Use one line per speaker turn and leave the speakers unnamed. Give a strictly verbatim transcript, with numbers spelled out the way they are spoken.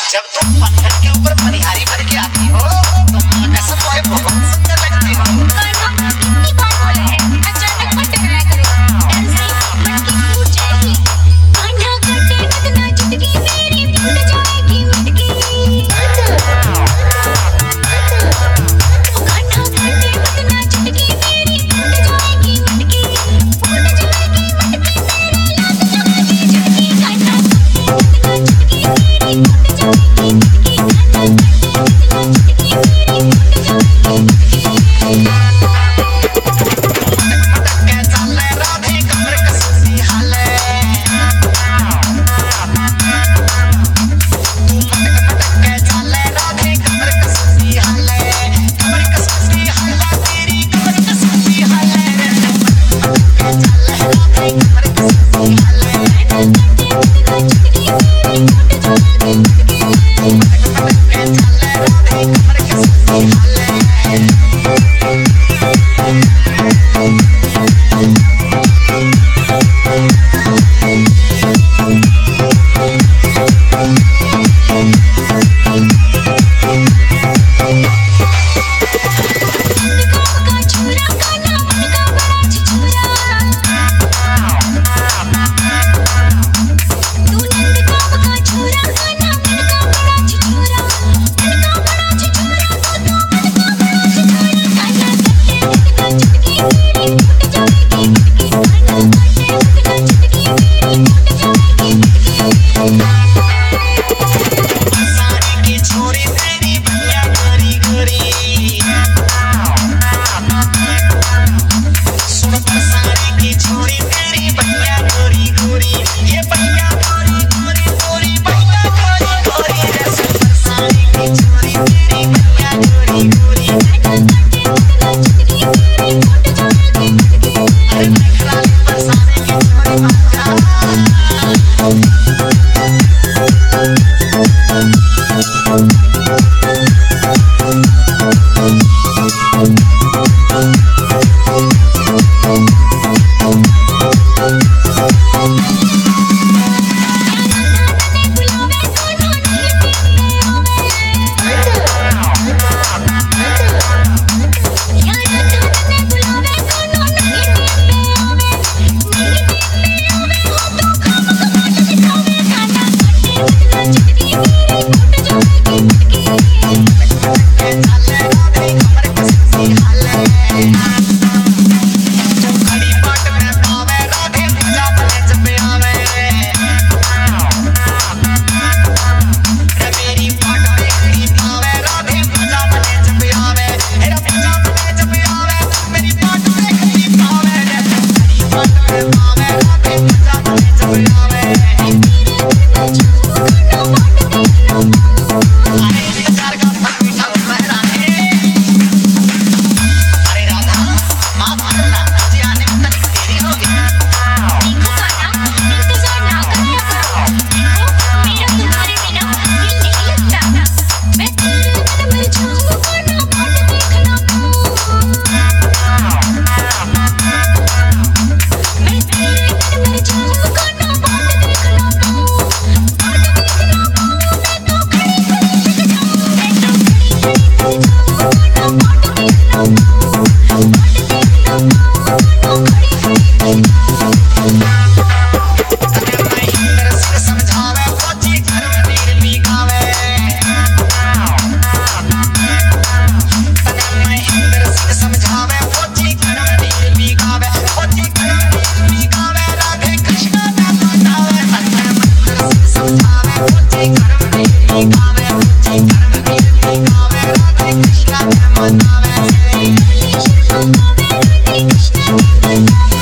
जब तुम पत्थर के ऊपर पनिहारी भर के आती हो तो ऐसा तुम्हें बहुत सुंदर लगती हो।
कितनी बार बोला है अचानक मत टकराया करो, ऐसी मटकी फूट जाएगी। कान्हा काटे बदना चुटकी मेरी फूट जाएगी मटकी। कान्हा काटे बदना चुटकी मेरी फूट जाएगी मटकी। फूट जाएगी मटकी मेरी लात लगाएगी झटकी। कान्हा काटे बदना चुटकी मेरी फूट जाएगी मटकी। कान्हा काटे बदना चुटकी मेरी फूट जाएगी मटकी। Krishna